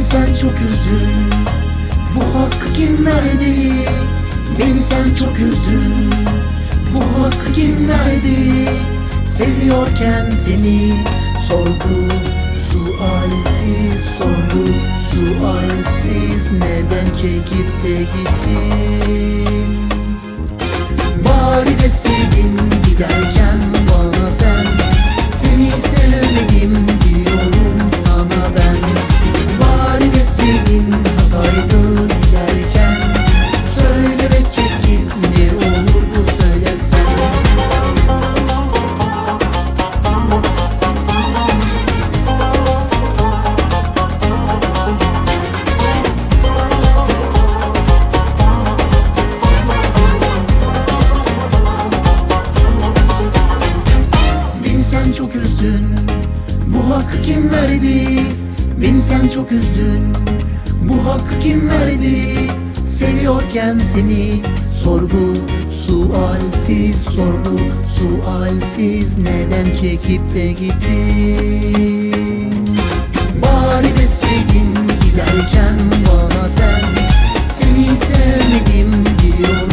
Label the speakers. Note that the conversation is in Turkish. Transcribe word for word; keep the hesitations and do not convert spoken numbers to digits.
Speaker 1: sen çok üzdün, bu hakkı kim verdi? Beni sen çok üzdün, bu hakkı kim verdi? Seviyorken seni sorgu sualsiz, sorgu sualsiz neden çekip de gittin? Bari deseydin giderken bana sen, seni sevmedim diyorum sana ben. Bari deseydin hataydı giderken, söyle ve çek git, ne olurdu söylesen. Sen çok üzdün, bu hakkı kim verdi? Beni sen çok üzdün, bu hakkı kim verdi? Seviyorken seni sorgu sualsiz, sorgu sualsiz neden çekip de gittin? Bari deseydin giderken bana sen, seni sevmedim diyorum